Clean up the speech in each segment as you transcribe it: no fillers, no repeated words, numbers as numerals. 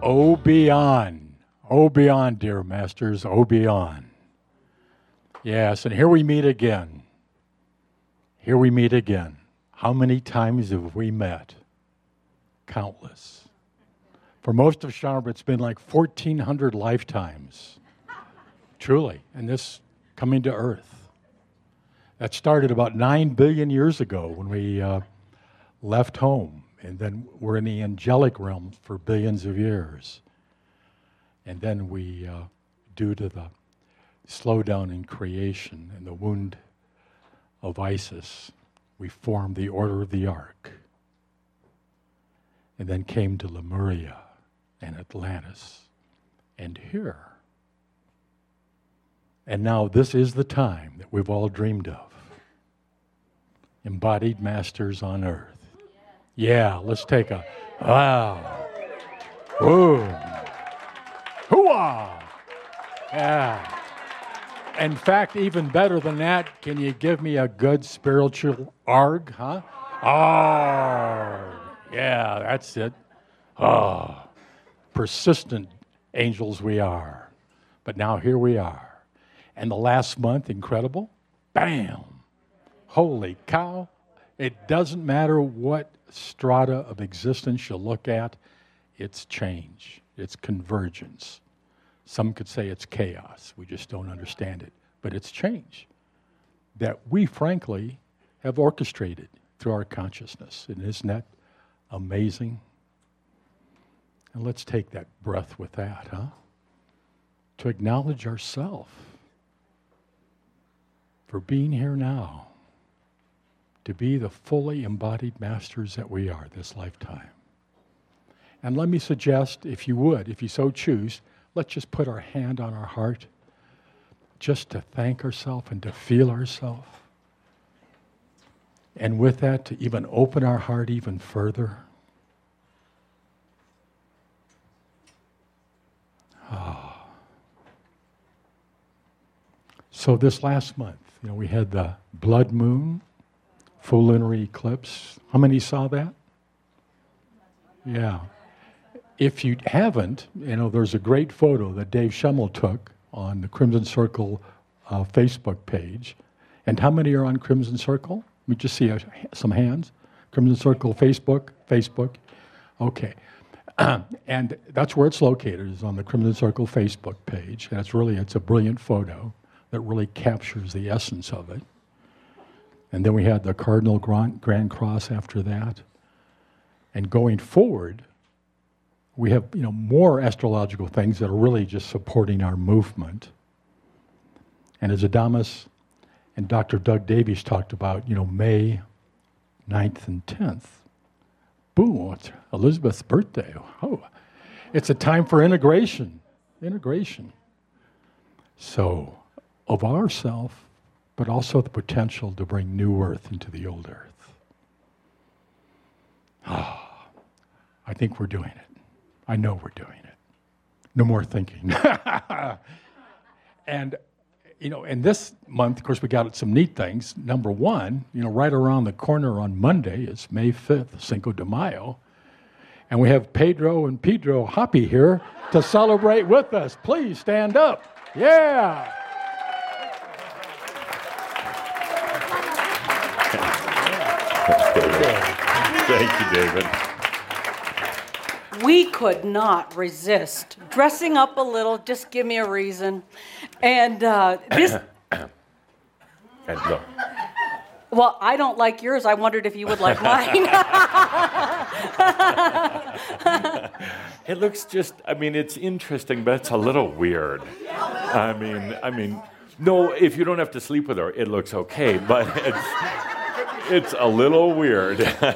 Oh, beyond. Oh, beyond, dear masters. Oh, beyond. Yes, and here we meet again. Here we meet again. How many times have we met? Countless. For most of Sharma, it's been like 1,400 lifetimes. Truly, and this coming to Earth. That started about 9 billion years ago when we left home, and then we're in the angelic realm for billions of years. And then we, due to the slowdown in creation and the wound of Isis, we formed the Order of the Ark. And then came to Lemuria and Atlantis and here. And now this is the time that we've all dreamed of. Embodied masters on Earth. Yeah, let's take a, wow. Ooh. Hooah! Yeah. In fact, even better than that, can you give me a good spiritual arg, huh? Arg. Yeah, that's it. Oh, persistent angels we are. But now here we are. And the last month, incredible, bam. Holy cow. It doesn't matter what strata of existence you look at, it's change, it's convergence. Some could say it's chaos. We just don't understand it. But it's change that we, frankly, have orchestrated through our consciousness. And isn't that amazing? And let's take that breath with that, huh? To acknowledge ourselves for being here now, to be the fully embodied masters that we are this lifetime. And let me suggest, if you would, if you so choose, let's just put our hand on our heart just to thank ourselves and to feel ourselves. And with that, to even open our heart even further. Oh. So this last month, we had the blood moon, full lunar eclipse. How many saw that? Yeah. If you haven't, there's a great photo that Dave Schimmel took on the Crimson Circle Facebook page. And how many are on Crimson Circle? Let me just see some hands. Crimson Circle Facebook. Okay. And that's where it's located, is on the Crimson Circle Facebook page. And it's a brilliant photo that really captures the essence of it. And then we had the Cardinal Grand Cross after that. And going forward, we have more astrological things that are really just supporting our movement. And as Adamus and Dr. Doug Davies talked about, May 9th and 10th. Boom, it's Elizabeth's birthday. Oh, it's a time for integration. So, of ourself, but also the potential to bring new earth into the old earth. I think we're doing it. I know we're doing it. No more thinking. And, in this month, of course, we got some neat things. Number one, right around the corner on Monday is May 5th, Cinco de Mayo. And we have Pedro and Pedro Hoppy here to celebrate with us. Please stand up. Yeah. Thank you, David. We could not resist dressing up a little. Just give me a reason. And this. And look. Well, I don't like yours. I wondered if you would like mine. It looks it's interesting, but it's a little weird. No, if you don't have to sleep with her, it looks okay, but it's a little weird.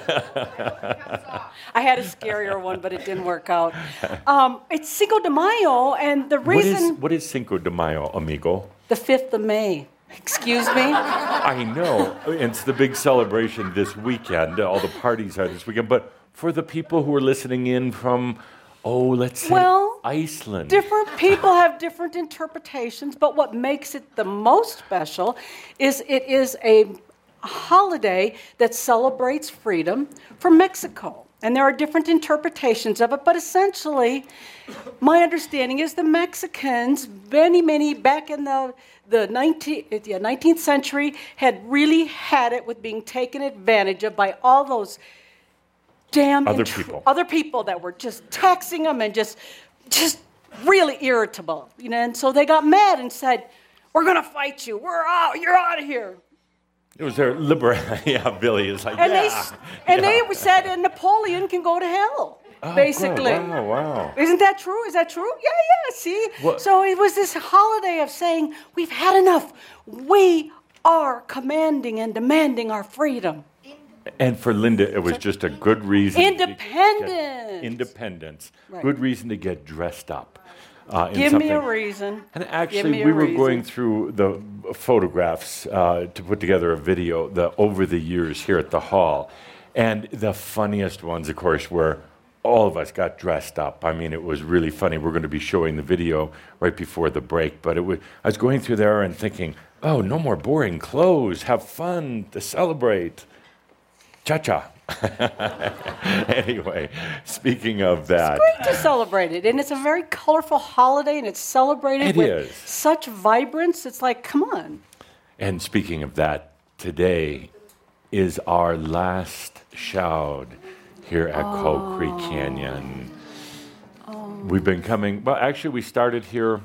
I had a scarier one, but it didn't work out. It's Cinco de Mayo, and the reason... What is Cinco de Mayo, amigo? The 5th of May. Excuse me? I know. It's the big celebration this weekend. All the parties are this weekend. But for the people who are listening in from, let's say Iceland. Different people have different interpretations, but what makes it the most special is it is a holiday that celebrates freedom from Mexico. And there are different interpretations of it, but essentially, my understanding is the Mexicans, many back in the 19th century, had really had it with being taken advantage of by all those damn other people that were just taxing them and just really irritable. And so they got mad and said, "We're going to fight you. We're out. You're out of here." It was their yeah, Billy is like, and they said, and Napoleon can go to hell, basically. Good. Wow. Isn't that true? Is that true? Yeah, see? What? So it was this holiday of saying, we've had enough. We are commanding and demanding our freedom. And for Linda, it was just a good reason. Independence. Right. Good reason to get dressed up. Give me a reason. And actually, we were going through the photographs to put together a video over the years here at the hall. And the funniest ones, of course, were all of us got dressed up. I mean, it was really funny. We're going to be showing the video right before the break. But I was going through there and thinking, oh, no more boring clothes. Have fun to celebrate. Cha-cha. Anyway, speaking of that. It's great to celebrate it, and it's a very colorful holiday, and it's celebrated with such vibrance. It's like, come on. And speaking of that, today is our last shout here at Coal Creek Canyon. We've been coming, we started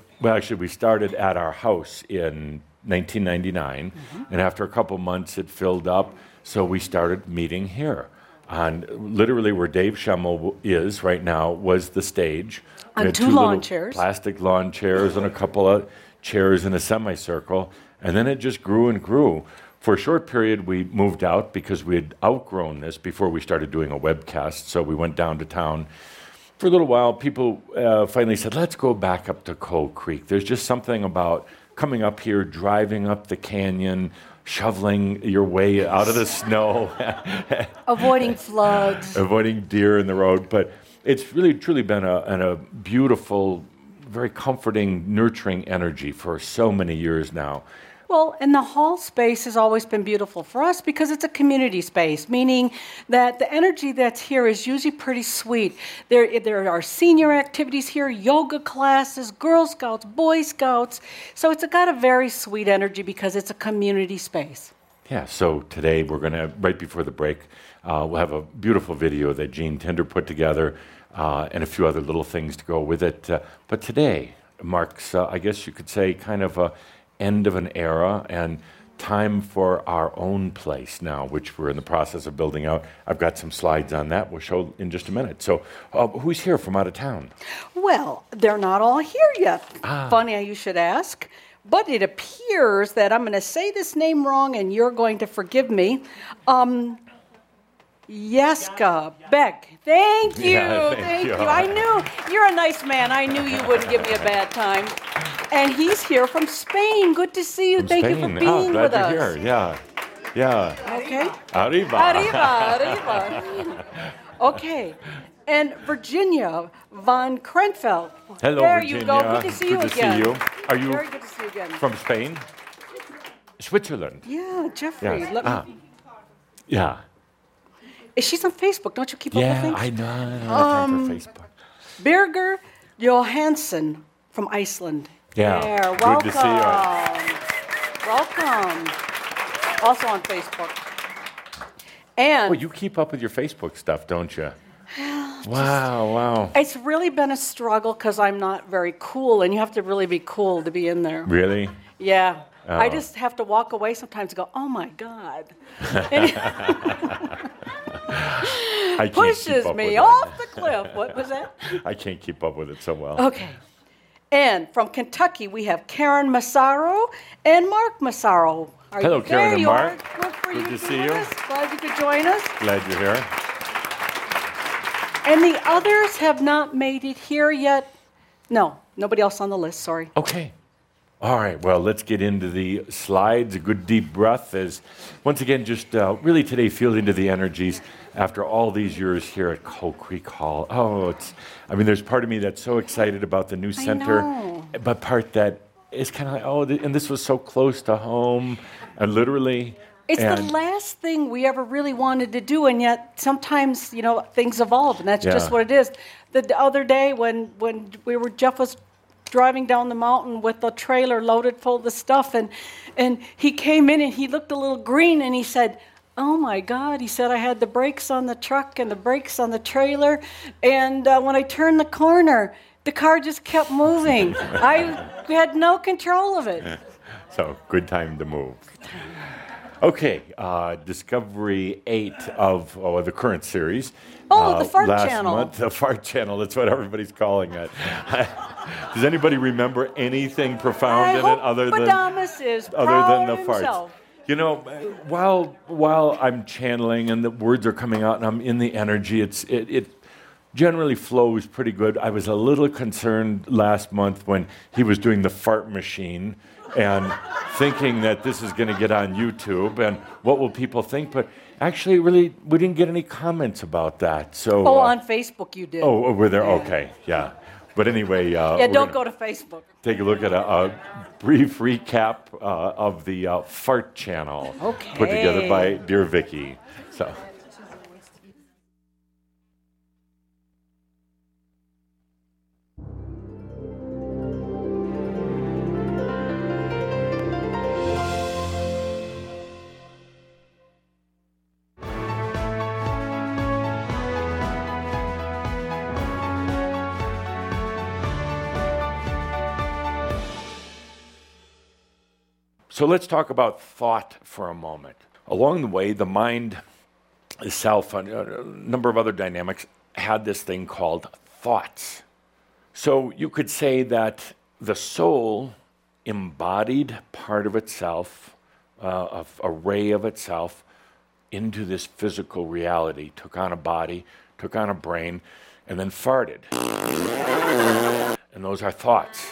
at our house in 1999, and after a couple months it filled up. So we started meeting here. And literally where Dave Schemmel is right now was the stage. On two lawn chairs. Plastic lawn chairs and a couple of chairs in a semicircle. And then it just grew and grew. For a short period, we moved out because we had outgrown this before we started doing a webcast. So we went down to town. For a little while, people finally said, let's go back up to Coal Creek. There's just something about coming up here, driving up the canyon, shoveling your way out of the snow. Avoiding floods. Avoiding deer in the road. But it's really, truly been a beautiful, very comforting, nurturing energy for so many years now. Well, and the hall space has always been beautiful for us because it's a community space, meaning that the energy that's here is usually pretty sweet. There are senior activities here, yoga classes, Girl Scouts, Boy Scouts. So it's got a very sweet energy because it's a community space. Yeah, so today we're going to, right before the break, we'll have a beautiful video that Gene Tinder put together and a few other little things to go with it. But today marks, I guess you could say, kind of a end of an era and time for our own place now, which we're in the process of building out. I've got some slides on that we'll show in just a minute. So who's here from out of town? Well, they're not all here yet. Funny how you should ask. But it appears that I'm going to say this name wrong and you're going to forgive me. Jeska Beck. Thank you. Thank you. I knew you're a nice man. I knew you wouldn't give me a bad time. And he's here from Spain. Good to see you. Thank you for being with us. Glad you're here. Yeah. Okay. Arriba. Okay. And Virginia von Krenfeld. Hello, there Virginia. You go. Good to see you again. Are you very good to see you again. From Spain? Switzerland. Yeah, Jeffrey. Yes. Yeah. She's on Facebook. Don't you keep up with things? Yeah, I know. I know. Facebook. Birger Johansson from Iceland. Yeah. There. Good to see you. Welcome. Also on Facebook. And well, you keep up with your Facebook stuff, don't you? Wow. It's really been a struggle because I'm not very cool, and you have to really be cool to be in there. Really? Yeah. Oh. I just have to walk away sometimes and go, oh my God. Pushes me off the cliff. What was that? I can't keep up with it so well. Okay. And from Kentucky, we have Karen Massaro and Mark Massaro. Hello, Karen and Mark. Good to see you. Glad you could join us. Glad you're here. And the others have not made it here yet. No, nobody else on the list, sorry. Okay. All right, well, let's get into the slides. A good deep breath as, once again, just really today feel into the energies after all these years here at Coal Creek Hall. There's part of me that's so excited about the new center, but part that is kind of like, and this was so close to home, and literally... It's the last thing we ever really wanted to do, and yet sometimes, things evolve, and that's just what it is. The other day when Jeff was driving down the mountain with the trailer loaded full of the stuff, and he came in and he looked a little green, and he said, "Oh my God," he said, "I had the brakes on the truck and the brakes on the trailer, and when I turned the corner, the car just kept moving. I had no control of it." So, good time to move. Okay, Discovery 8 of the current series. The Fart last Channel. Month, the Fart Channel, that's what everybody's calling it. Does anybody remember anything profound in it other than the farts? While I'm channeling and the words are coming out and I'm in the energy, it generally flows pretty good. I was a little concerned last month when he was doing the fart machine and thinking that this is going to get on YouTube and what will people think, but actually really we didn't get any comments about that. So on Facebook you did. Were there? Okay, yeah. But anyway, don't go to Facebook. Take a look at a brief recap of the Fart Channel put together by Dear Vicky. So. So let's talk about thought for a moment. Along the way, the mind itself, and a number of other dynamics, had this thing called thoughts. So you could say that the soul embodied part of itself, a ray of itself, into this physical reality, took on a body, took on a brain, and then farted. And those are thoughts.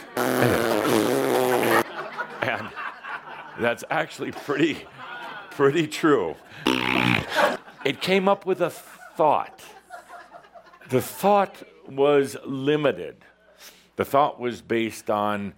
And that's actually pretty true. It came up with a thought. The thought was limited. The thought was based on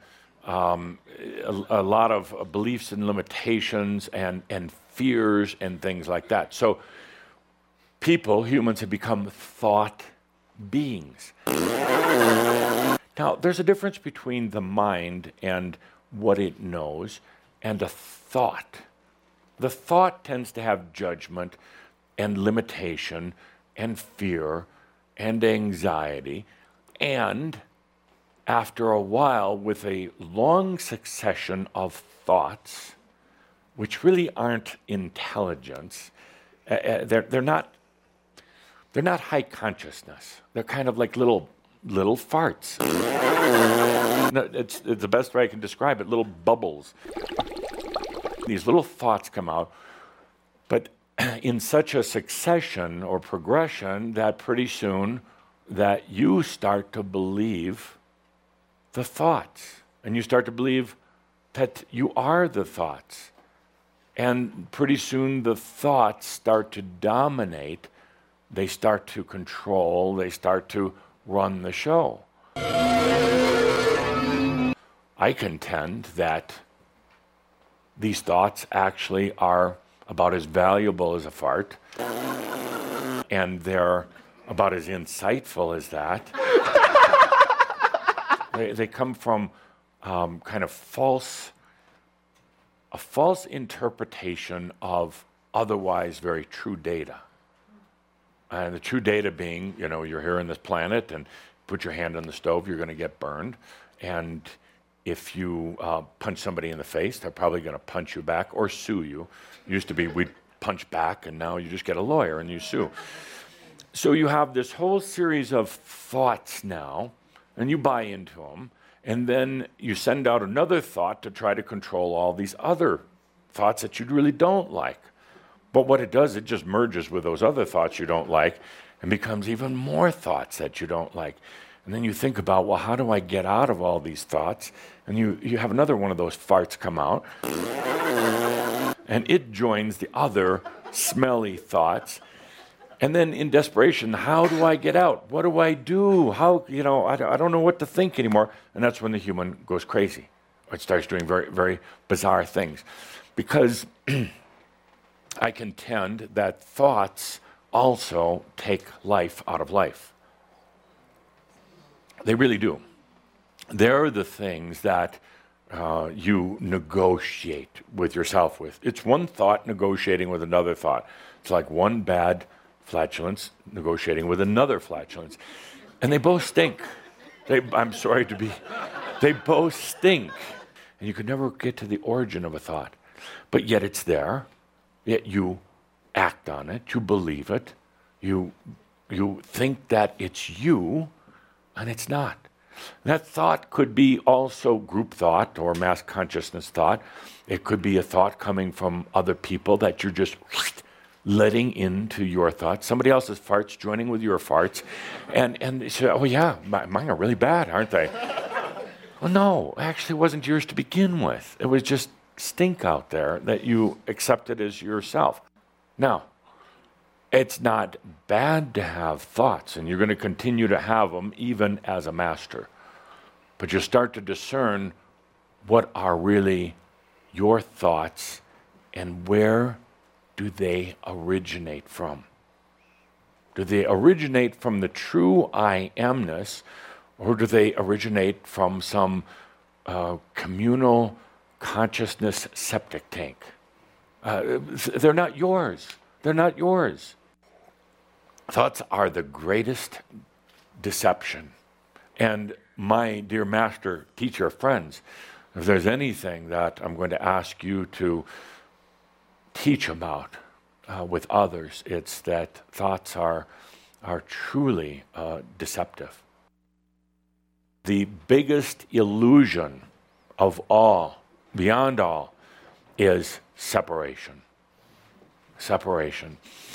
a lot of beliefs and limitations and fears and things like that. So humans have become thought beings. Now, there's a difference between the mind and what it knows and a thought. The thought tends to have judgment and limitation and fear and anxiety, and after a while, with a long succession of thoughts, which really aren't intelligence, they're not high consciousness. They're kind of like little farts. No, it's the best way I can describe it, little bubbles. These little thoughts come out, but in such a succession or progression that pretty soon that you start to believe the thoughts, and you start to believe that you are the thoughts. And pretty soon the thoughts start to dominate, they start to control, they start to run the show. I contend that these thoughts actually are about as valuable as a fart, and they're about as insightful as that. They come from kind of a false interpretation of otherwise very true data. And the true data being, you're here on this planet and put your hand on the stove, you're going to get burned. And if you punch somebody in the face, they're probably going to punch you back or sue you. It used to be we'd punch back, and now you just get a lawyer and you sue. So you have this whole series of thoughts now, and you buy into them, and then you send out another thought to try to control all these other thoughts that you really don't like. But what it does, it just merges with those other thoughts you don't like and becomes even more thoughts that you don't like. And then you think about, well, how do I get out of all these thoughts? And you have another one of those farts come out, and it joins the other smelly thoughts. And then in desperation, how do I get out? What do I do? How, I don't know what to think anymore. And that's when the human goes crazy. It starts doing very, very bizarre things. Because I contend that thoughts also take life out of life. They really do. They're the things that you negotiate with yourself with. It's one thought negotiating with another thought. It's like one bad flatulence negotiating with another flatulence. And they both stink. I'm sorry to be, they both stink. And you could never get to the origin of a thought. But yet it's there, yet you act on it, you believe it, you think that it's you, and it's not. That thought could be also group thought or mass consciousness thought. It could be a thought coming from other people that you're just letting into your thoughts. Somebody else's farts joining with your farts. And they say, oh yeah, mine are really bad, aren't they? Well, no, actually it wasn't yours to begin with. It was just stink out there that you accepted as yourself. Now, it's not bad to have thoughts, and you're going to continue to have them even as a master. But you start to discern what are really your thoughts and where do they originate from? Do they originate from the true I amness, or do they originate from some communal consciousness septic tank? They're not yours. They're not yours. Thoughts are the greatest deception. And my dear master, teacher, friends, if there's anything that I'm going to ask you to teach about with others, it's that thoughts are truly deceptive. The biggest illusion of all, beyond all, is separation. Separation.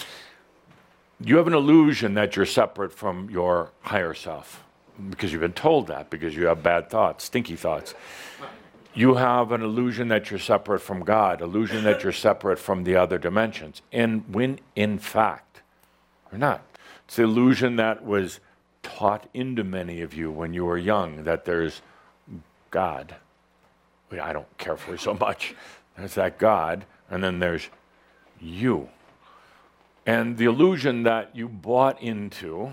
You have an illusion that you're separate from your higher self because you've been told that, because you have bad thoughts, stinky thoughts. You have an illusion that you're separate from God, illusion that you're separate from the other dimensions. And when in fact, you're not. It's the illusion that was taught into many of you when you were young, that there's God. I don't care for so much. There's that God, and then there's you. And the illusion that you bought into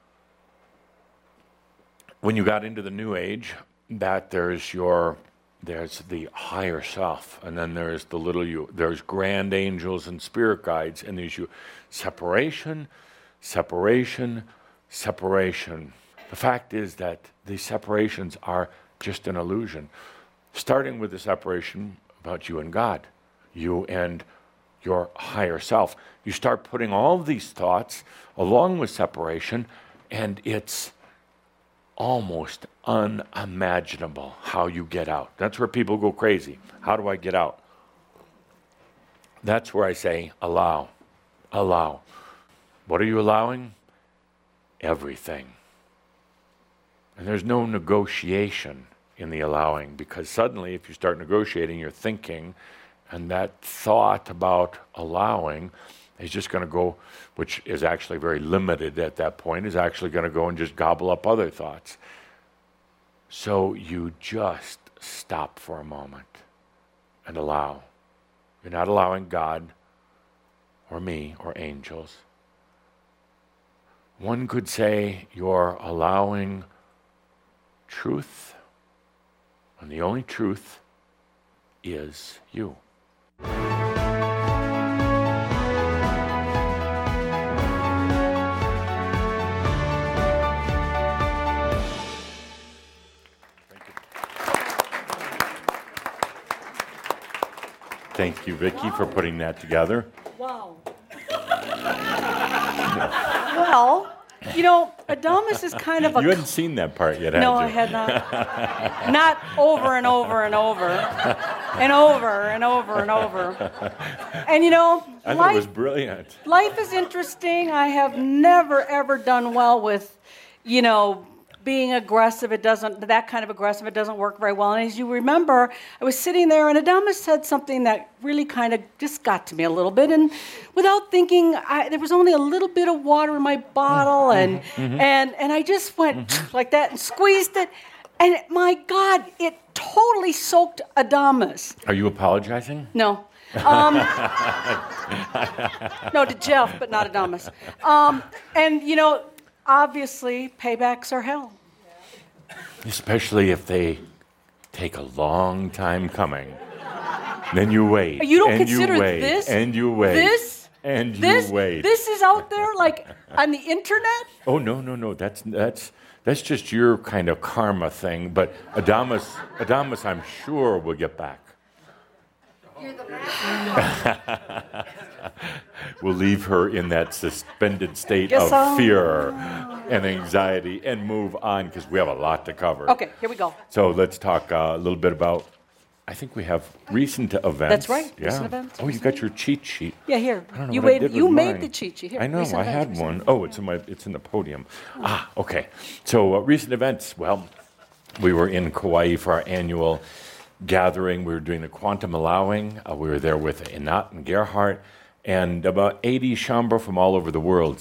when you got into the New Age, that there's the higher self, and then there's the little you. There's grand angels and spirit guides, and there's you. Separation, separation, separation. The fact is that these separations are just an illusion. Starting with the separation about you and God, you and your higher self. You start putting all these thoughts along with separation, and it's almost unimaginable how you get out. That's where people go crazy. How do I get out? That's where I say, allow. Allow. What are you allowing? Everything. And there's no negotiation in the allowing, because suddenly if you start negotiating, you're thinking, and that thought about allowing is just going to go, which is actually very limited at that point, is actually going to go and just gobble up other thoughts. So you just stop for a moment and allow. You're not allowing God or me or angels. One could say you're allowing truth, and the only truth is you. Thank you, Vicki, for putting that together. Wow. Well, you know, Adamus is kind of a... You hadn't seen that part yet, had No, you? I had not. Not over and over and over. And over and over and over. And you know, I thought it was brilliant. Life is interesting. I have never, ever done well with, you know, being aggressive. That kind of aggressive, it doesn't work very well. And as you remember, I was sitting there and Adamus said something that really kind of just got to me a little bit. And without thinking, there was only a little bit of water in my bottle. And I just went like that and squeezed it. And my God, it totally soaked Adamus. Are you apologizing? No. No, to Jeff, but not Adamus. And, obviously, paybacks are hell. Especially if they take a long time coming. Then you wait. You don't and consider you wait, this? And you wait. This? And you This? wait. This is out there, like, on the internet? Oh, no. That's just your kind of karma thing. But Adamus, I'm sure will get back. You're the master. We'll leave her in that suspended state Guess of so. fear and anxiety and move on because we have a lot to cover. Okay, here we go. So let's talk a little bit about, I think we have recent events. That's right, Yeah. recent events. Oh, you got your cheat sheet. Yeah, here. I don't know You what I made, did you with made mine. the cheat sheet. Here, I know, recent I events, had recent one. events. Oh, it's in the podium. Okay. So recent events. Well, we were in Kauai for our annual gathering. We were doing the quantum allowing. We were there with Inat and Gerhardt and about 80 Shambra from all over the world.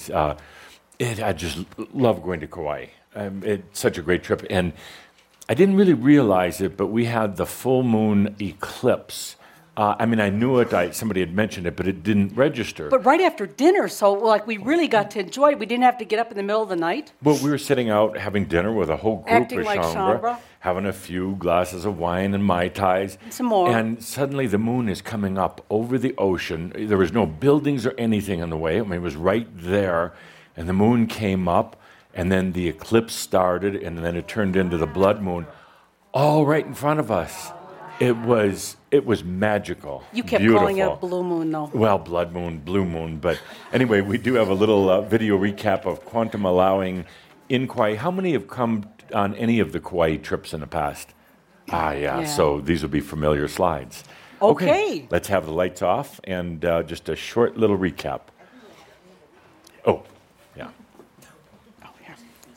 I just love going to Kauai. It's such a great trip. And I didn't really realize it, but we had the full moon eclipse. I knew it. Somebody had mentioned it, but it didn't register. But right after dinner, so we really got to enjoy it. We didn't have to get up in the middle of the night. Well, we were sitting out having dinner with a whole group Acting of like Shambra, Shambra. having a few glasses of wine and Mai Tais. Some more. And suddenly the moon is coming up over the ocean. There was no buildings or anything in the way. It was right there. And the moon came up, and then the eclipse started, and then it turned into the blood moon, all right in front of us. It was magical. You kept beautiful. calling it a blue moon, though. Well, blood moon, blue moon. But anyway, we do have a little video recap of quantum allowing in Kauai. How many have come on any of the Kauai trips in the past? Yeah. So these will be familiar slides. Okay. Let's have the lights off and just a short little recap. Oh, yeah. Oh, here.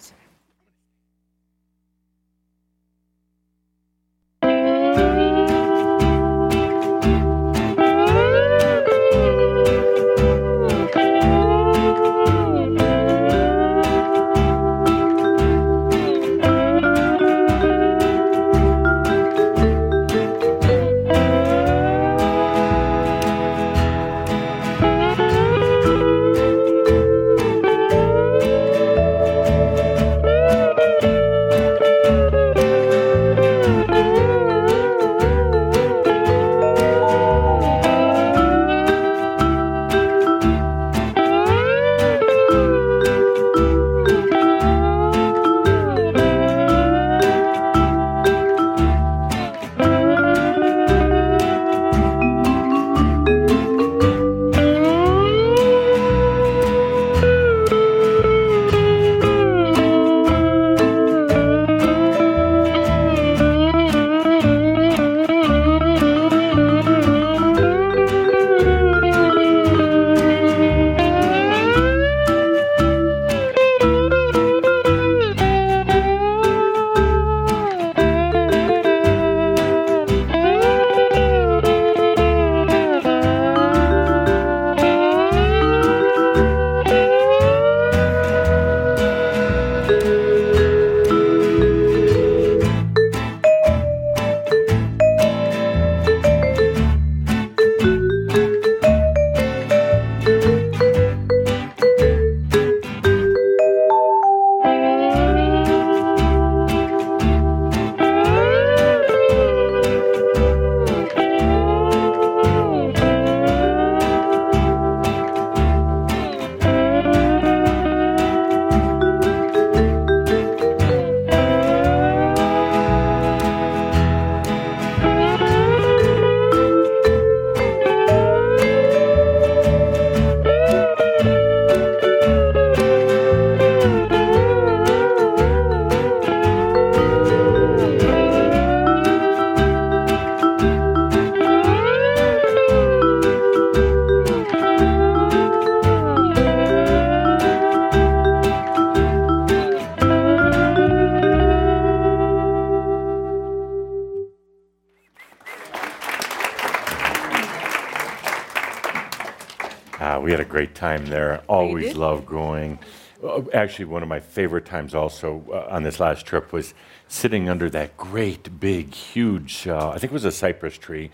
We had a great time there. Always did? love going. Actually, one of my favorite times also on this last trip was sitting under that great, big, huge, I think it was a cypress tree,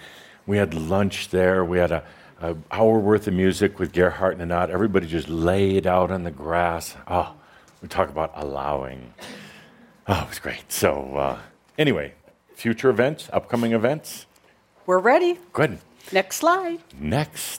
We had lunch there. We had a hour worth of music with Gerhard and Anat. Everybody just laid out on the grass. Oh, we talk about allowing. Oh, it was great. So anyway, future events, upcoming events. We're ready. Good. Next slide. Next,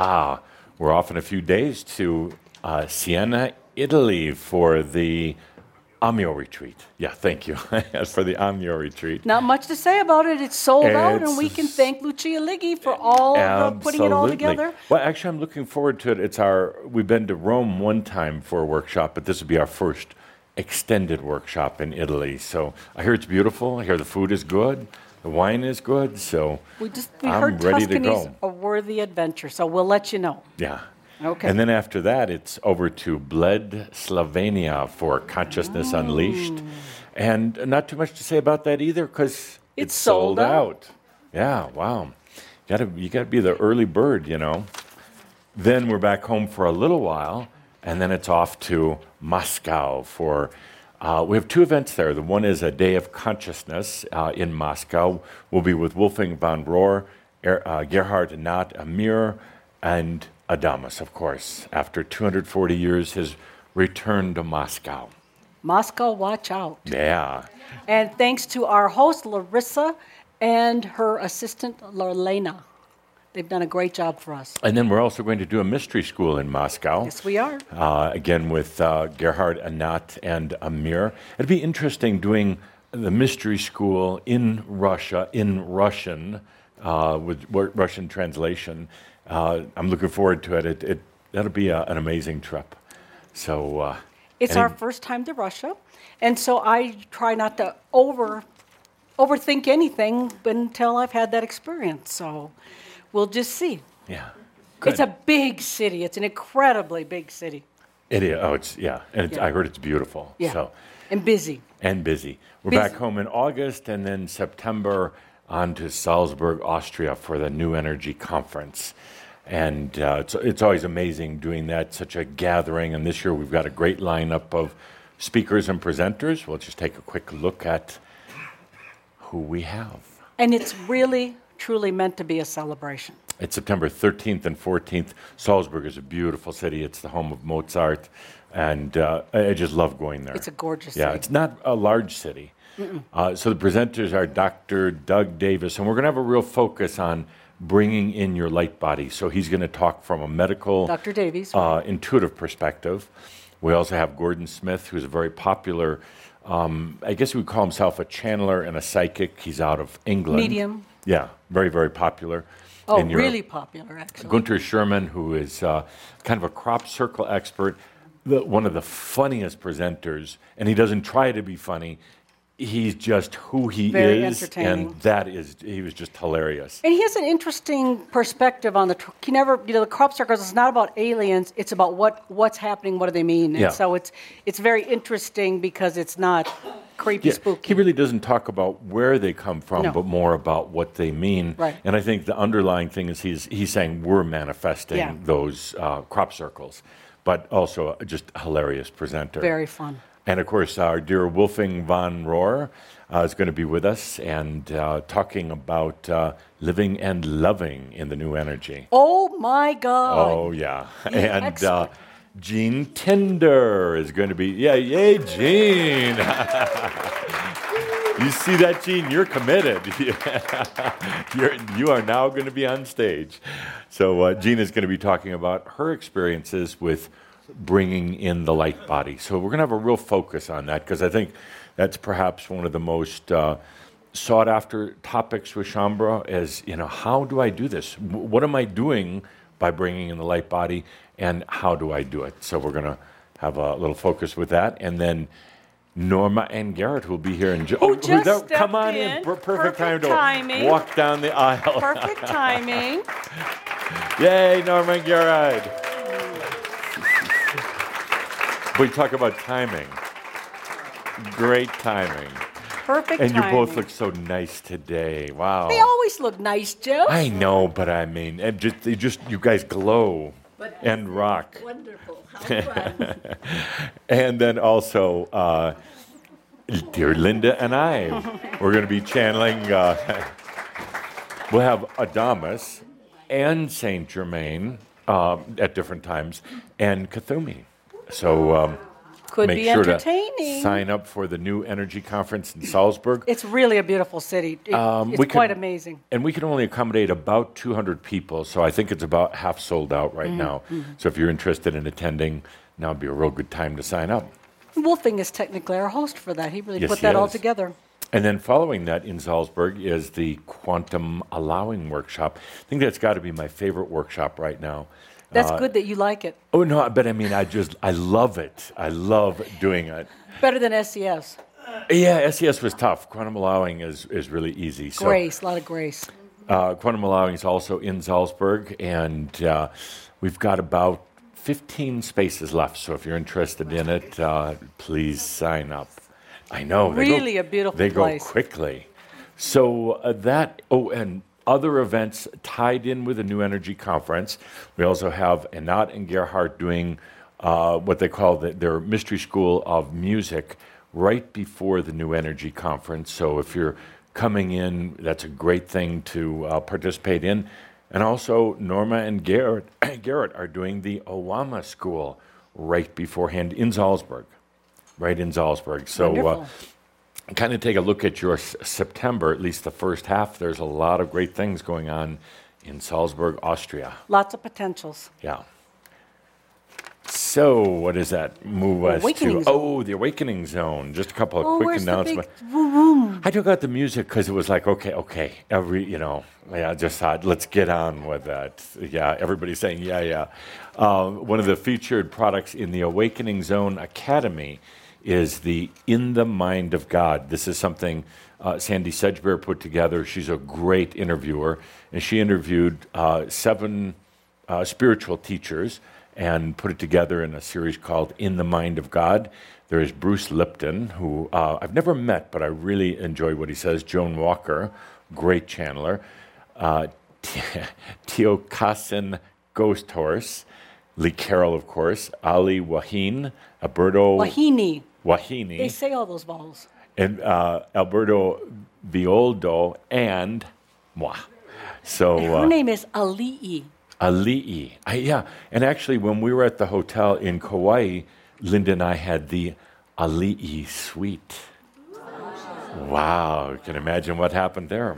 we're off in a few days to Siena, Italy for the Amio retreat. Yeah, thank you. For the Amio retreat. Not much to say about it. It's sold out, and we It's- can thank Lucia Liggi for all of putting it all Absolutely. together. Well, actually, I'm looking forward to it. We've been to Rome one time for a workshop, but this will be our first extended workshop in Italy. So I hear it's beautiful. I hear the food is good. The wine is good. So We I'm heard ready to Tuscany's go. a worthy adventure, so we'll let you know. yeah. Okay. And then after that, it's over to Bled, Slovenia for Consciousness Unleashed. And not too much to say about that either because It's sold out. Yeah, wow. You gotta be the early bird, you know. Then we're back home for a little while, and then it's off to Moscow for. We have two events there. The one is a Day of Consciousness in Moscow. We'll be with Wolfgang von Rohr, Gerhard Nat, Amir, and Adamus, of course. After 240 years, his return to Moscow. Moscow, watch out. Yeah. And thanks to our host, Larissa, and her assistant, Lorena. They've done a great job for us. And then we're also going to do a mystery school in Moscow. Yes, we are. Again with Gerhard, Anat, and Amir. It'd be interesting doing the mystery school in Russia, in Russian, with Russian translation. I'm looking forward to it. That'll be an amazing trip. So It's our first time to Russia, and so I try not to overthink anything until I've had that experience. So we'll just see. yeah, It's a big city. It's an incredibly big city. it is. Oh, it's yeah, and Yeah. I heard it's beautiful. Yeah. So And busy. and busy. We're Busy. back home in August, and then September on to Salzburg, Austria for the New Energy Conference. And it's always amazing doing that, such a gathering. And this year we've got a great lineup of speakers and presenters. We'll just take a quick look at who we have. And it's really, truly meant to be a celebration. It's September 13th and 14th. Salzburg is a beautiful city. It's the home of Mozart. And I just love going there. It's a gorgeous Yeah, city. it's not a large city. So the presenters are Dr. Doug Davis, and we're going to have a real focus on bringing in your light body. So he's going to talk from a medical, Dr. Davies. intuitive perspective. We also have Gordon Smith, who's a very popular, I guess we would call himself a channeler and a psychic. He's out of England. Medium. Yeah, very, very popular. Oh, in Europe. really popular, actually. Gunter Sherman, who is kind of a crop circle expert, one of the funniest presenters, and he doesn't try to be funny. He's just who he Very is, entertaining. and he was just hilarious. And he has an interesting perspective on the crop circles. It's not about aliens. It's about what's happening. What do they mean? Yeah. And so it's very interesting because it's not creepy, Yeah, spooky. he really doesn't talk about where they come from, No. but more about what they mean. Right. And I think the underlying thing is he's saying we're manifesting Yeah. those crop circles, but also just a hilarious presenter. Very fun. And of course, our dear Wolfgang von Rohr is going to be with us and talking about living and loving in the new energy. Oh my God! Oh, yeah. You And expert. Gene Tinder is going to be, yay, Gene. You see that, Gene? You're committed. You are now going to be on stage. So Gene is going to be talking about her experiences with bringing in the light body. So we're going to have a real focus on that because I think that's perhaps one of the most sought after topics with Shaumbra is, how do I do this? What am I doing by bringing in the light body, and how do I do it? So we're going to have a little focus with that. And then Norma and Garrett will be here in Who just stepped come on in. Perfect time timing. to walk down the aisle. Perfect timing. Yay, Norma and Garrett. We talk about timing. Great timing. Perfect And you timing. both look so nice today. Wow. They always look nice, Joe. I know, but I mean, and you guys glow and rock. Wonderful. How fun. And then also, dear Linda and I, we're going to be channeling we'll have Adamus and Saint Germain at different times, and Kuthumi. So Could make be sure entertaining. to sign up for the new energy conference in Salzburg. It's really a beautiful city. It's we quite can- amazing. And we can only accommodate about 200 people, so I think it's about half sold out right now. So if you're interested in attending, now would be a real good time to sign up. Wolfing is technically our host for that. He really Yes, put he that all is. together. And then following that in Salzburg is the Quantum Allowing Workshop. I think that's got to be my favorite workshop right now. That's good that you like it. Oh, no, but I mean, I love it. I love doing it. Better than SES. Yeah, SES was tough. Quantum Allowing is really easy. So, Grace, a lot of grace. Quantum Allowing is also in Salzburg, and we've got about 15 spaces left. So if you're interested in it, please sign up. I know. Really a beautiful They place. go quickly. So and other events tied in with the New Energy Conference. We also have Anat and Gerhard doing what they call their Mystery School of Music right before the New Energy Conference. So if you're coming in, that's a great thing to participate in. And also Norma and Garrett are doing the Owama School right beforehand in Salzburg. Right in Salzburg. So Wonderful. kind of take a look at your September, at least the first half. There's a lot of great things going on in Salzburg, Austria. Lots of potentials. Yeah. So what does that move us Awakening to? Zone. Oh, the Awakening Zone. Just a couple of Oh, quick where's the big announcements. room? I took out the music because it was like, okay. I just thought, let's get on with that. Yeah, everybody's saying, yeah. One of the featured products in the Awakening Zone Academy is the In the Mind of God. This is something Sandy Sedgbeer put together. She's a great interviewer, and she interviewed 7 spiritual teachers and put it together in a series called In the Mind of God. There is Bruce Lipton, who I've never met, but I really enjoy what he says. Joan Walker, great channeler. Tiokasin Ghost Horse. Lee Carroll, of course. Ali Wahine. Alberto Wahini. Wahine. They say all those vowels. And Alberto Violdo and moi. So Her name is Ali'i. Ali'i. Yeah. And actually, when we were at the hotel in Kauai, Linda and I had the Ali'i suite. Wow. You can imagine what happened there.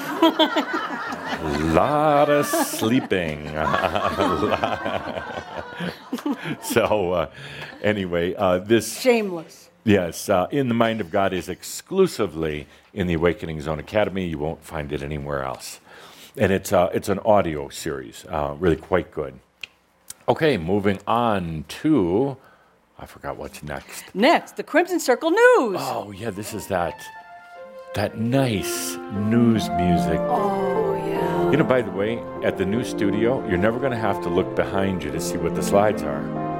A lot of sleeping. So, anyway, this. Shameless. Yes, In the Mind of God is exclusively in the Awakening Zone Academy. You won't find it anywhere else. And it's an audio series, really quite good. Okay, moving on to, I forgot what's next. Next, the Crimson Circle News. Oh, yeah, this is that nice news music. Oh, yeah. You know, by the way, at the new studio, you're never going to have to look behind you to see what the slides are.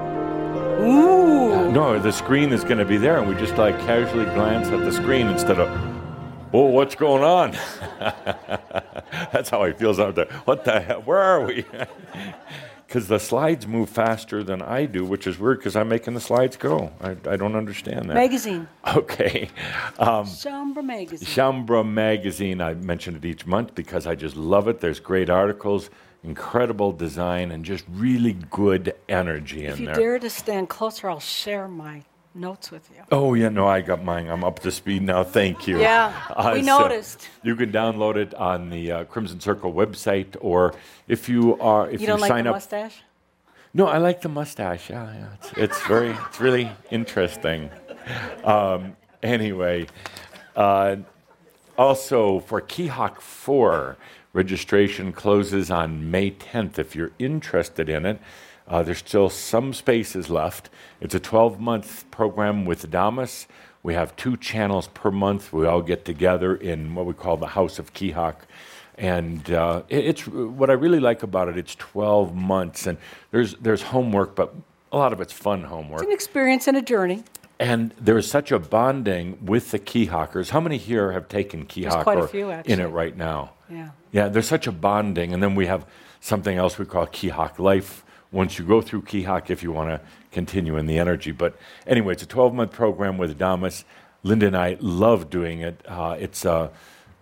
Ooh. No, the screen is going to be there, and we just like casually glance at the screen instead of, oh, what's going on? That's how I feel out there. What the hell? Where are we? Because the slides move faster than I do, which is weird because I'm making the slides go. I don't understand that. Magazine. Okay. Shambra Magazine. Shambra Magazine, I mention it each month because I just love it. There's great articles, incredible design, and just really good energy If in you there. dare to stand closer, I'll share my notes with you. Oh, yeah, no, I got mine. I'm up to speed now. Thank you. Yeah, we so noticed. You can download it on the Crimson Circle website, or if you You don't like sign the up. mustache? No, I like the mustache. Yeah. It's really interesting. Anyway, also for Keyhawk 4, registration closes on May 10th. If you're interested in it, there's still some spaces left. It's a 12-month program with Adamus. We have 2 channels per month. We all get together in what we call the House of Keyhawk. And it's what I really like about it. It's 12 months, and there's homework, but a lot of it's fun homework. It's an experience and a journey. And there's such a bonding with the Keyhawkers. How many here have taken Keyhawk quite a or few, in actually. it right now? Yeah. Yeah, there's such a bonding. And then we have something else we call Keyhawk Life. Once you go through Keyhawk, if you want to continue in the energy. But anyway, it's a 12-month program with Adamus. Linda and I love doing it. It's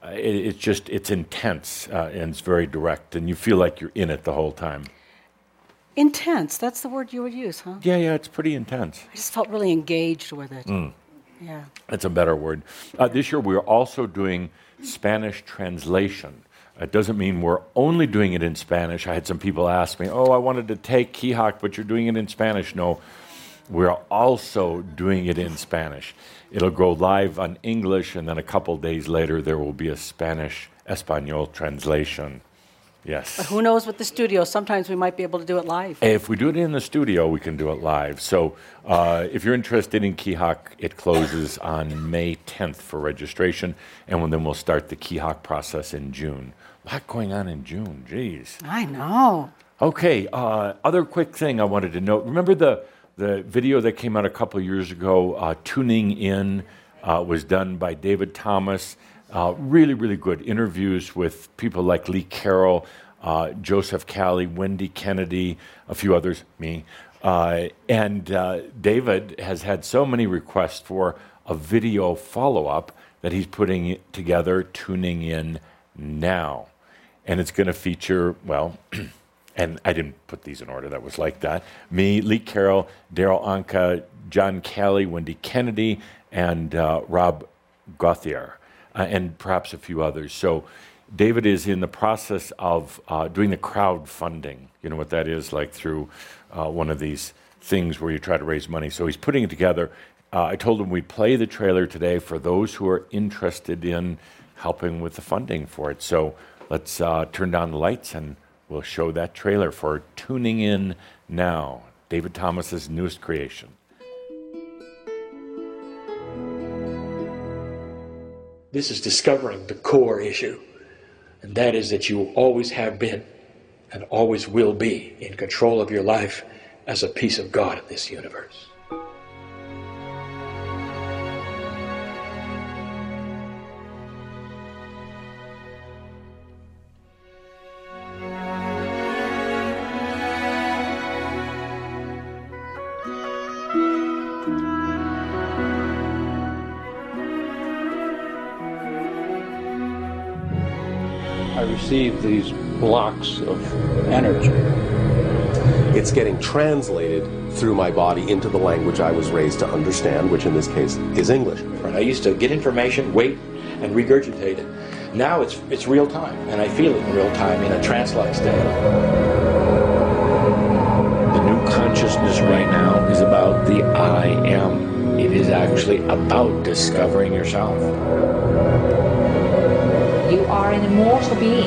it's intense and it's very direct, and you feel like you're in it the whole time. Intense, that's the word you would use, huh? Yeah, it's pretty intense. I just felt really engaged with it. Yeah. That's a better word. This year we're also doing Spanish translation. It doesn't mean we're only doing it in Spanish. I had some people ask me, I wanted to take Kihak, but you're doing it in Spanish. No, we're also doing it in Spanish. It'll go live on English, and then a couple days later there will be a Spanish Espanol translation. Yes. But who knows with the studio? Sometimes we might be able to do it live. If we do it in the studio, we can do it live. So if you're interested in Kihak, it closes on May 10th for registration, and then we'll start the Kihak process in June. A lot going on in June, geez. I know. Okay, other quick thing I wanted to note. Remember the video that came out a couple years ago, Tuning In, was done by David Thomas. Really, really good interviews with people like Lee Carroll, Joseph Calley, Wendy Kennedy, a few others, me. And David has had so many requests for a video follow-up that he's putting it together, Tuning In Now. And it's going to feature, and I didn't put these in order, that was like that. Me, Lee Carroll, Daryl Anka, John Calley, Wendy Kennedy, and Rob Gauthier. And perhaps a few others. So David is in the process of doing the crowdfunding. You know what that is, like through one of these things where you try to raise money. So he's putting it together. I told him we'd play the trailer today for those who are interested in helping with the funding for it. So let's turn down the lights and we'll show that trailer for Tuning In Now, David Thomas's newest creation. This is discovering the core issue, and that is that you always have been and always will be in control of your life as a piece of God in this universe. I receive these blocks of energy. It's getting translated through my body into the language I was raised to understand, which in this case is English. I used to get information, wait, and regurgitate it. Now it's real time, and I feel it in real time in a trance-like state. The new consciousness right now is about the I am. It is actually about discovering yourself. You are an immortal being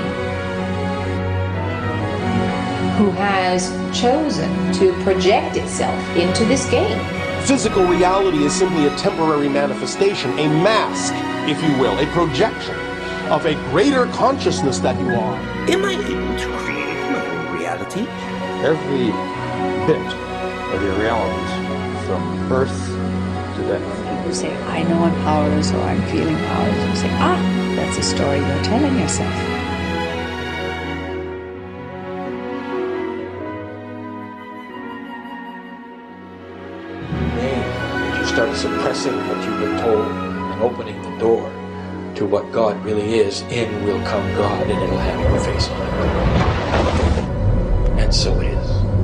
who has chosen to project itself into this game. Physical reality is simply a temporary manifestation, a mask, if you will, a projection of a greater consciousness that you are. Am I able to create my own reality? Every bit of your realities, from birth to death. People say, I know I'm powerless or I'm feeling powerless. You say, that's a story you're telling yourself. If you start suppressing what you've been told and opening the door to what God really is, in will come God, and it'll have your face on it. And so it is.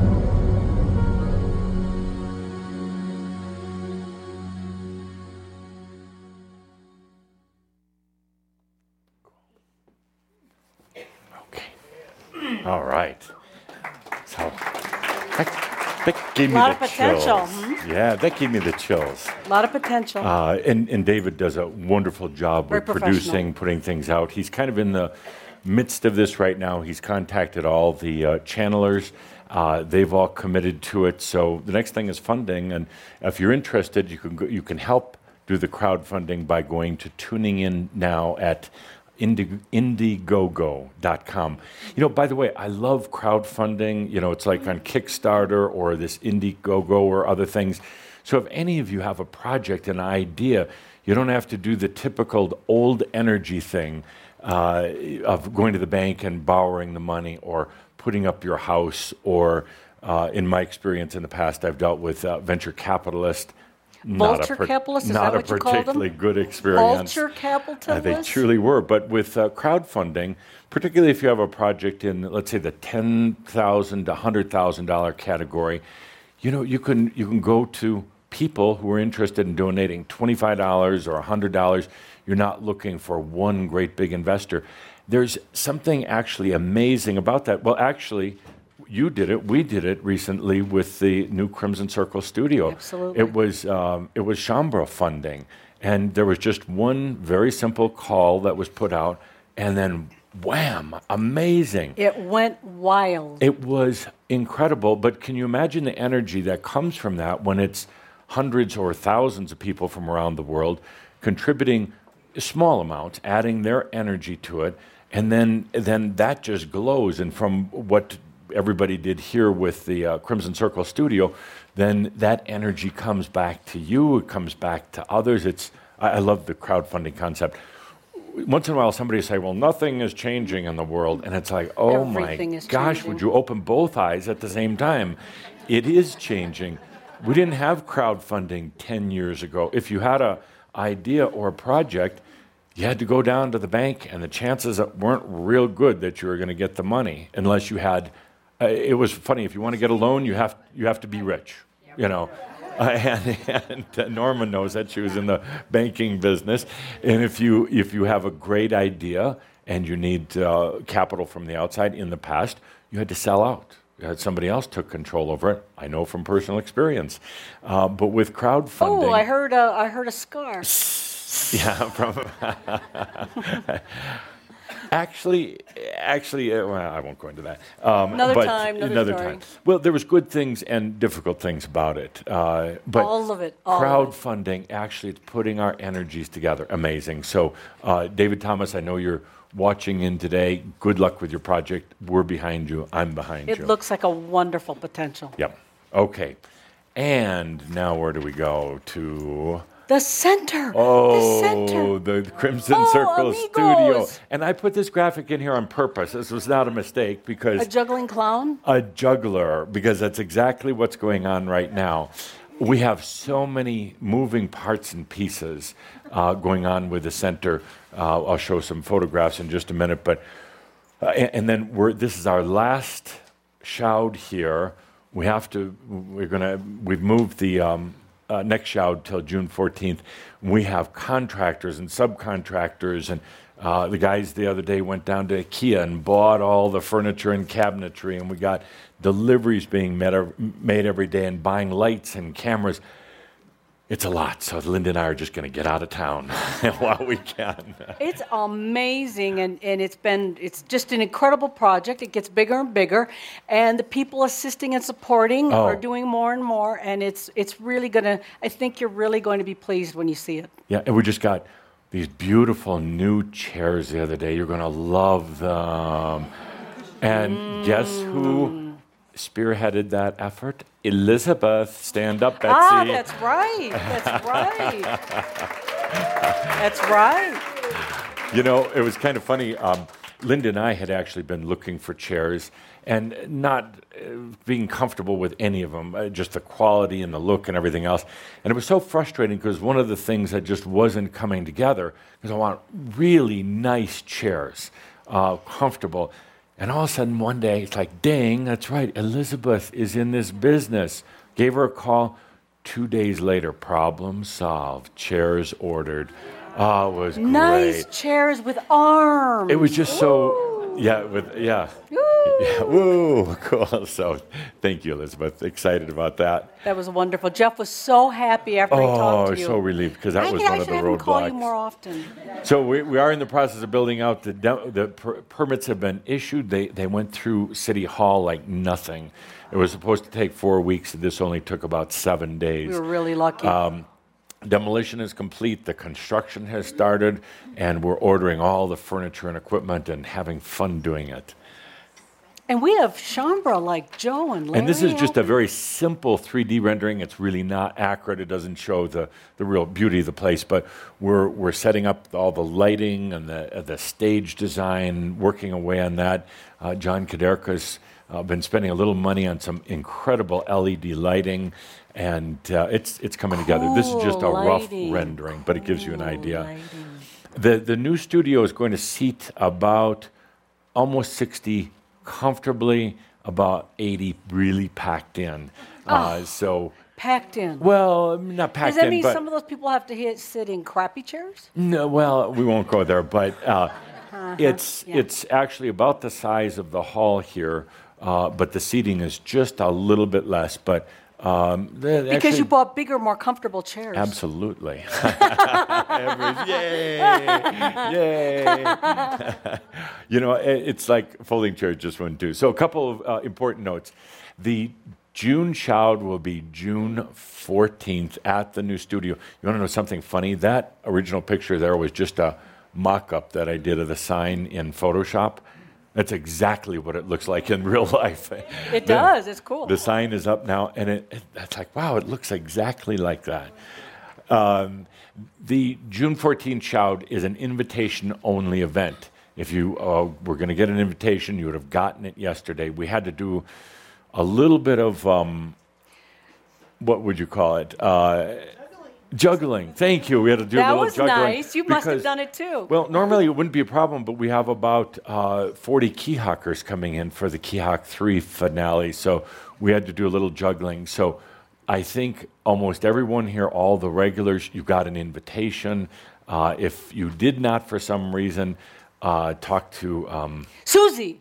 All right. So that gave me A lot the of potential. chills. Yeah, that gave me the chills. A lot of potential. And David does a wonderful job Very with producing, putting things out. He's kind of in the midst of this right now. He's contacted all the channelers. They've all committed to it. So the next thing is funding. And if you're interested, you can help do the crowdfunding by going to Tuning In Now at Indiegogo.com. By the way, I love crowdfunding. It's like on Kickstarter or this Indiegogo or other things. So if any of you have a project, an idea, you don't have to do the typical old energy thing of going to the bank and borrowing the money or putting up your house or, in my experience in the past, I've dealt with venture capitalists. Vulture capitalists, is that what you call them? Not a particularly good experience. Vulture capitalists? They truly were. But with crowdfunding, particularly if you have a project in, let's say, the $10,000 to $100,000 category, you can go to people who are interested in donating $25 or $100. You're not looking for one great big investor. There's something actually amazing about that. Well, actually, you did it. We did it recently with the new Crimson Circle studio. Absolutely. It was Shaumbra funding, and there was just one very simple call that was put out, and then wham! Amazing. It went wild. It was incredible. But can you imagine the energy that comes from that when it's hundreds or thousands of people from around the world contributing small amounts, adding their energy to it, and then that just glows. And from what everybody did here with the Crimson Circle studio, then that energy comes back to you, it comes back to others. I love the crowdfunding concept. Once in a while somebody will say, well, nothing is changing in the world, and it's like, oh my gosh, changing. would you open both eyes at the same time? It is changing. We didn't have crowdfunding 10 years ago. If you had an idea or a project, you had to go down to the bank, and the chances weren't real good that you were going to get the money unless you had. It was funny. If you want to get a loan, you have to be rich, And Norma knows that. She was in the banking business, and if you have a great idea and you need capital from the outside, in the past you had to sell out. Somebody else took control over it. I know from personal experience. But with crowdfunding... Oh, I heard a scar. Yeah, from... Actually, well, I won't go into that. Another time. Well, there was good things and difficult things about it. But all of it. Crowdfunding, actually, it's putting our energies together. Amazing. So, David Thomas, I know you're watching in today. Good luck with your project. We're behind you. I'm behind you. It looks like a wonderful potential. Yep. Okay. And now where do we go to? The center. Oh, the Crimson Circle amigos. studio. And I put this graphic in here on purpose. This was not a mistake because... A juggling clown? A juggler, because that's exactly what's going on right now. We have so many moving parts and pieces going on with the center. I'll show some photographs in just a minute, but and then this is our last shout here. We've moved the next shout till June 14th. We have contractors and subcontractors, and the guys the other day went down to IKEA and bought all the furniture and cabinetry, and we got deliveries being made every day, and buying lights and cameras. It's a lot, so Linda and I are just going to get out of town while we can. It's amazing, and it's just an incredible project. It gets bigger and bigger, and the people assisting and supporting are doing more and more, and it's really going to, I think you're really going to be pleased when you see it. Yeah, and we just got these beautiful new chairs the other day. You're going to love them. And guess who spearheaded that effort? Elizabeth. Stand up, Betsy. Ah, that's right. That's right. That's right. You know, it was kind of funny. Linda and I had actually been looking for chairs and not being comfortable with any of them, just the quality and the look and everything else. And it was so frustrating because one of the things that just wasn't coming together because I want really nice chairs, comfortable. And all of a sudden one day, it's like, dang, that's right, Elizabeth is in this business. Gave her a call. 2 days later, problem solved, chairs ordered. Oh, it was great. Nice chairs with arms. It was just so, yeah. Woo, cool. So thank you, Elizabeth. Excited about that. That was wonderful. Jeff was so happy after he talked to you. Oh, so relieved because that was one of the roadblocks. I should have him call you more often. So we are in the process of building out. The permits have been issued. They went through City Hall like nothing. It was supposed to take 4 weeks. This only took about 7 days. We were really lucky. Demolition is complete, the construction has started, and we're ordering all the furniture and equipment and having fun doing it. And we have Shaumbra like Joe and Larry. And this is just a very simple 3D rendering. It's really not accurate. It doesn't show the real beauty of the place, but we're setting up all the lighting and the stage design, working away on that. John Kaderka's been spending a little money on some incredible LED lighting, and it's coming together. This is just a rough rendering, but it gives you an idea. The new studio is going to seat about almost 60 comfortably, about 80 really packed in. So packed in. Well, not packed in. Does that mean but some of those people have to sit in crappy chairs? No, well, we won't go there, but it's actually about the size of the hall here, but the seating is just a little bit less. But because you bought bigger, more comfortable chairs. Absolutely. Yay! You know, it's like folding chairs just wouldn't do. So a couple of important notes. The June Shout will be June 14th at the new studio. You want to know something funny? That original picture there was just a mock-up that I did of the sign in Photoshop. That's exactly what it looks like in real life. It does. It's cool. The sign is up now, and it's like, wow, it looks exactly like that. The June 14th Shout is an invitation-only event. If you were going to get an invitation, you would have gotten it yesterday. We had to do a little bit of, what would you call it? Juggling. Thank you. We had to do a little juggling. That was nice. You must have done it too. Well, normally it wouldn't be a problem, but we have about 40 Keyhawkers coming in for the Keyhawk 3 finale, so we had to do a little juggling. So I think almost everyone here, all the regulars, you got an invitation. If you did not, for some reason, talk to Susie.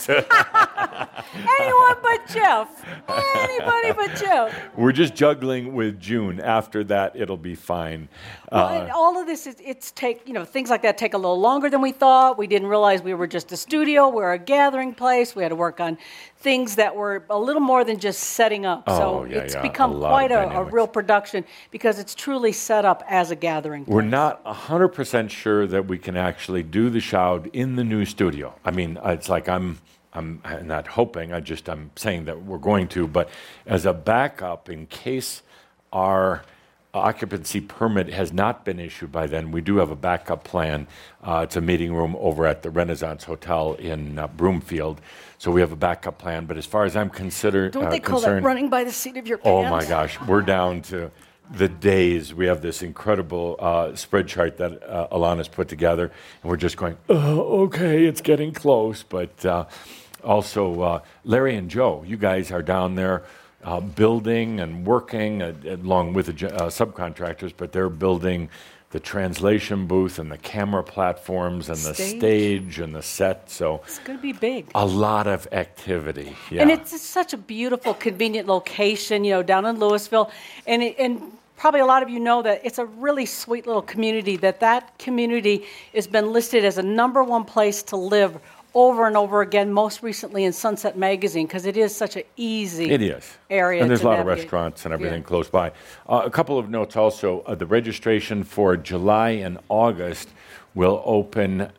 Anyone but Jeff. Anybody but Jeff. We're just juggling with June. After that, it'll be fine. Well, and all of this things like that take a little longer than we thought. We didn't realize we were just a studio. We're a gathering place. We had to work on things that were a little more than just setting up. It's become quite a real production because it's truly set up as a gathering place. We're not 100% sure that we can actually do the Shout in the new studio. I mean, it's like I'm not hoping, I'm saying that we're going to, but as a backup, in case our occupancy permit has not been issued by then, we do have a backup plan. It's a meeting room over at the Renaissance Hotel in Broomfield. So we have a backup plan, but as far as I'm concerned... Don't they call that running by the seat of your pants? Oh my gosh, we're down to the days. We have this incredible spread chart that Alana's put together, and we're just going, okay, it's getting close. But also, Larry and Joe, you guys are down there building and working along with the subcontractors, but they're building the translation booth and the camera platforms and the stage and the set. So it's going to be big. A lot of activity. Yeah. And it's such a beautiful, convenient location, down in Louisville. And probably a lot of you know that it's a really sweet little community, that community has been listed as a #1 place to live over and over again, most recently in Sunset Magazine, because it is such an easy area. And there's a lot of restaurants and everything close by. A couple of notes also. The registration for July and August will open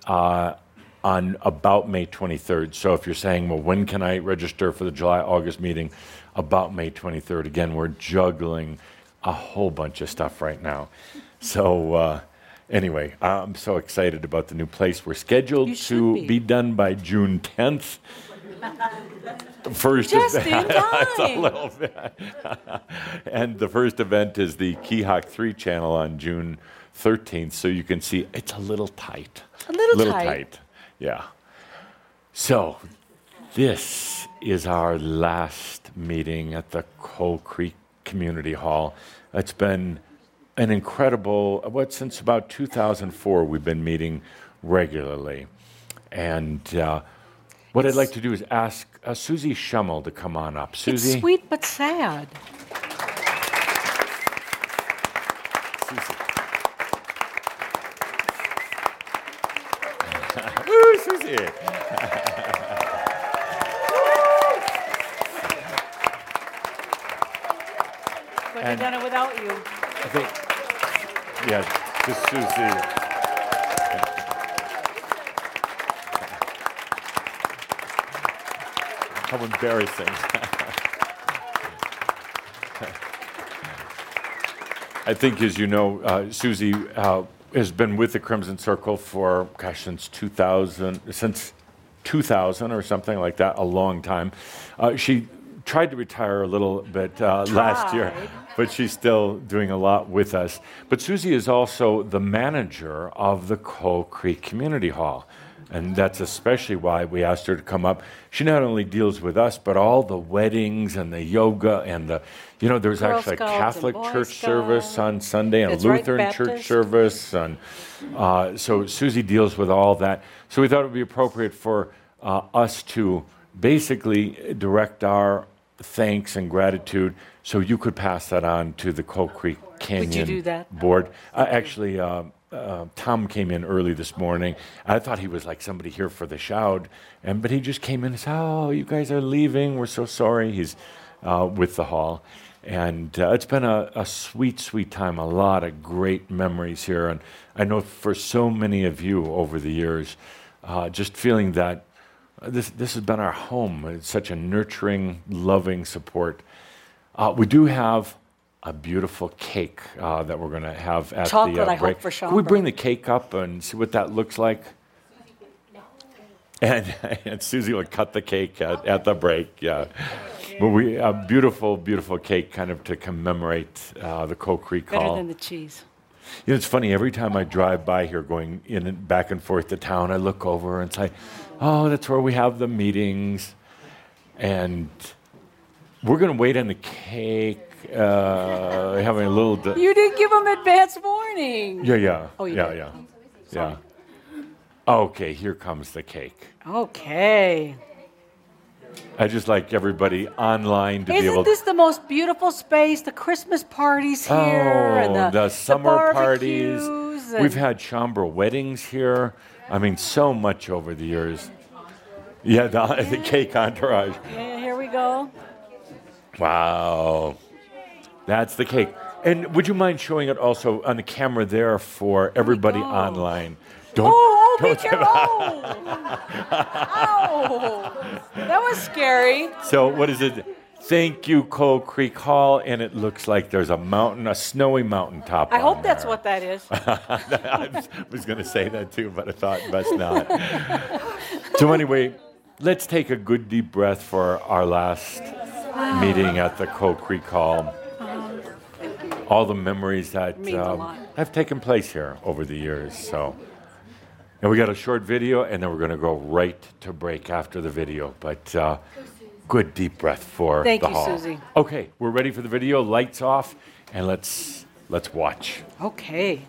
on about May 23rd. So if you're saying, well, when can I register for the July-August meeting? About May 23rd. Again, we're juggling a whole bunch of stuff right now. So... Anyway, I'm so excited about the new place. We're scheduled to be done by June 10th. First Just in time. A little bit. And the first event is the Keyhawk 3 channel on June 13th, so you can see it's a little tight. A little tight. Yeah. So this is our last meeting at the Coal Creek Community Hall. It's been an incredible, since about 2004 we've been meeting regularly. And what I'd like to do is ask Susie Schummel to come on up. Susie? It's sweet but sad. Woo, Susie! Couldn't have done it without you. I think, just Susie. How embarrassing. I think, as you know, Susie has been with the Crimson Circle for, since 2000 or something like that, a long time. She tried to retire a little bit last year, but she's still doing a lot with us. But Susie is also the manager of the Coal Creek Community Hall. And that's especially why we asked her to come up. She not only deals with us, but all the weddings and the yoga and the, there's Girl actually a Scouts Catholic and Boy church Scouts. service on Sunday and a That's right, Lutheran church Baptist. service. And so Susie deals with all that. So we thought it would be appropriate for us to basically direct our thanks and gratitude so you could pass that on to the Coal Creek Canyon Would you do that? board. Actually, Tom came in early this morning. I thought he was like somebody here for the shout, but he just came in and said, "Oh, you guys are leaving. We're so sorry." He's with the hall. And it's been a sweet, sweet time, a lot of great memories here. And I know for so many of you over the years, just feeling that this has been our home. It's such a nurturing, loving support. We do have a beautiful cake that we're going to have at Chocolate, the I break. hope, for Can we Schomburg. bring the cake up and see what that looks like? And Susie will cut the cake at the break, yeah. But a beautiful, beautiful cake kind of to commemorate the Coal Creek Better Hall. than the cheese. It's funny, every time I drive by here going in and back and forth to town, I look over and say, oh, that's where we have the meetings. And we're going to wait on the cake, having a little... You didn't give them advance warning. Yeah. Oh, you yeah, did? yeah. Sorry. Yeah. Okay, here comes the cake. Okay. I just like everybody online to be able Isn't this the most beautiful space? The Christmas parties here and the summer parties. barbecues and- We've had Schomburg weddings here. I mean, so much over the years. Yeah, the cake entourage. Yeah, here we go. Wow. That's the cake. And would you mind showing it also on the camera there for everybody online? Don't, Be careful. Ow. That was scary. So what is it? Thank you, Coal Creek Hall. And it looks like there's a snowy mountaintop. I hope on that's there. what that is. I was going to say that too, but I thought best not. So anyway, let's take a good deep breath for our last meeting at the Coal Creek Hall. All the memories that Means a lot. have taken place here over the years. So, and we got a short video, and then we're going to go right to break after the video. But good deep breath for Thank the you, hall. Susie. Okay, we're ready for the video. Lights off, and let's watch. Okay.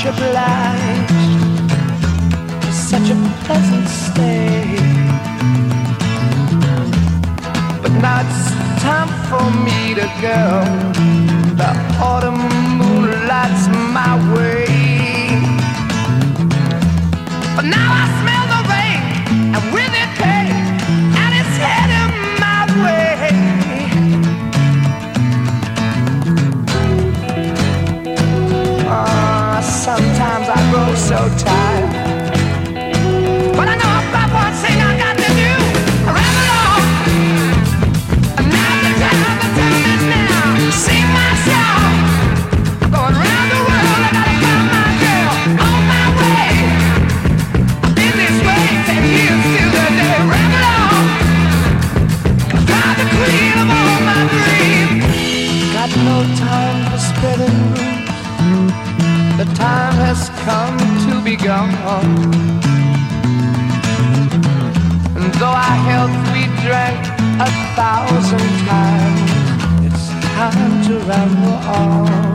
much obliged for such a pleasant stay. But now it's time for me to go. The autumn moonlight's my way. But now I smell the rain, and with it pain, and it's heading my way. Sometimes I grow so tired, but I know about one thing I got to do. Ramble on, and now the time is now. Sing my song, going round the world. I gotta find my girl on my way. I've been this way 10 years till the day. Ramble on, I'm the queen of all my dreams. Got no time for spreading rumors. The time has come to be gone. And though our health we drank 1,000 times, it's time to ramble on.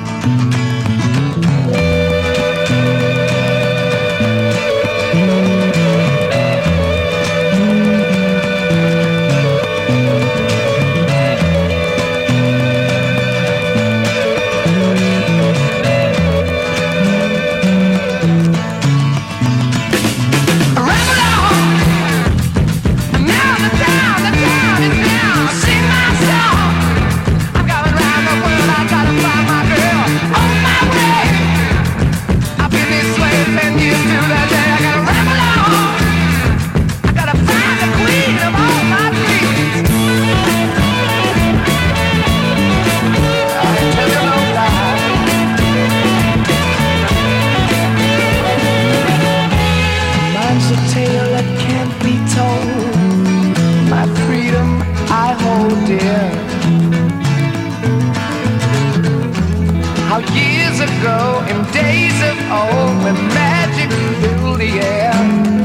How years ago, in days of old, when magic filled the air,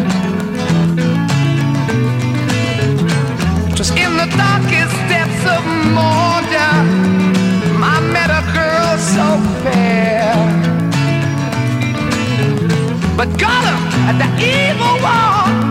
just in the darkest depths of Mordor, I met a girl so fair. But Gollum, the evil one,